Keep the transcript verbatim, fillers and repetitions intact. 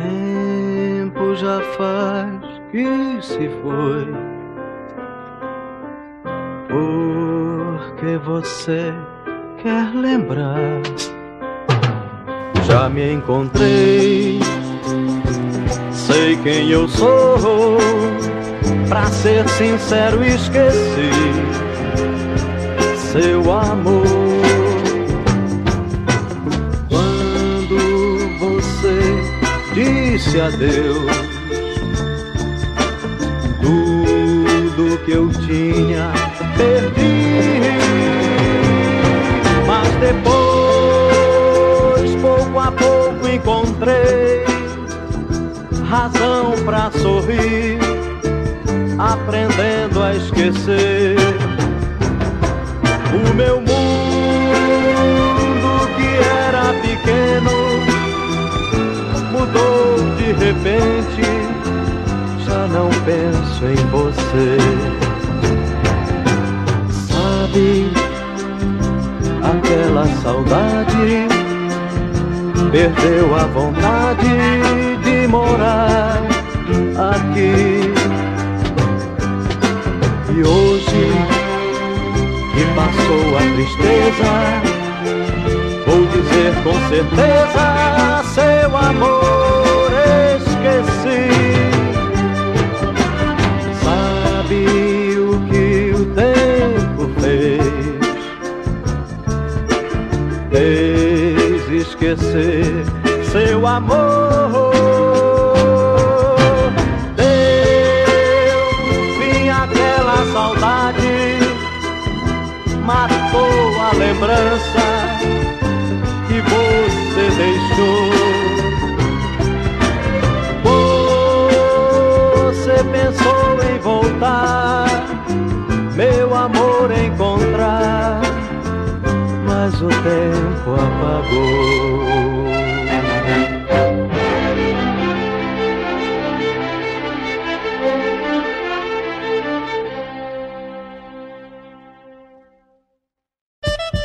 tempo já faz que se foi, porque você quer lembrar. Já me encontrei, sei quem eu sou. Pra ser sincero, esqueci seu amor. Quando você disse adeus, tudo que eu tinha perdi. Mas depois, pouco a pouco, encontrei razão pra sorrir, aprendendo a esquecer. O meu mundo, que era pequeno, mudou de repente. Já não penso em você. Sabe, aquela saudade perdeu a vontade de morar aqui. E hoje que passou a tristeza, vou dizer com certeza, seu amor esqueci. Sabe o que o tempo fez? Fez esquecer seu amor. Saudade matou a lembrança que você deixou. Você pensou em voltar, meu amor, encontrar, mas o tempo apagou.